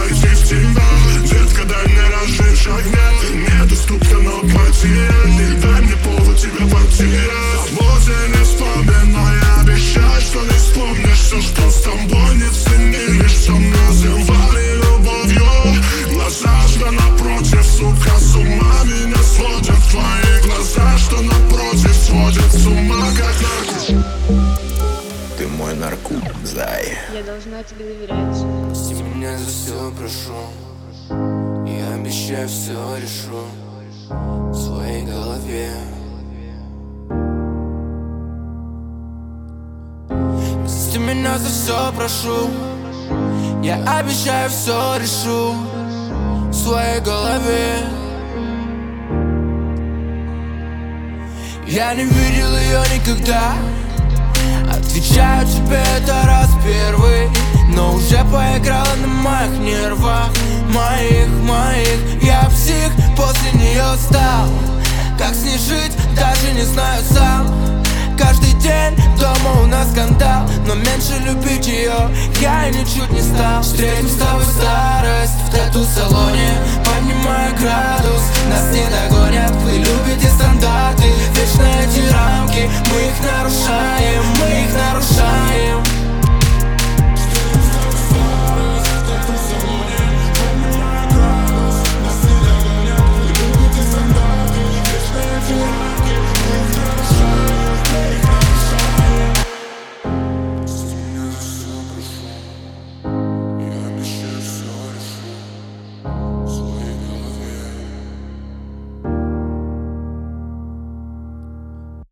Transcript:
войти в тебя. Детка, дай мне разжечь огня. Ты недоступна, но потерянный. Дай мне повод тебя потерять. Вот я не вспоминаю, обещай, что не вспомнишь все, что с тобой не ценили, что называли любовью. Глаза, что напротив, сука, с ума меня сводят. Твои глаза, что напротив, сводят с ума, как наркотик. Ты мой наркот, зай. Я должна тебе доверять. Прости меня за все, прошу. Я обещаю, все решу в своей голове. Прости меня за все, прошу. Я обещаю, все решу в своей голове. Я не видел ее никогда. Отвечаю тебе, это раз первый, но уже поиграла на моих нервах. Моих. Я псих, после нее стал. Как с ней жить, даже не знаю сам. Каждый день дома у нас скандал, но меньше любить ее я и ничуть не стал. Встретим с тобой старость в тату-салоне, поднимая градус, нас не догонят. Вы любите стандарты, вечно эти рамки, мы их нарушаем.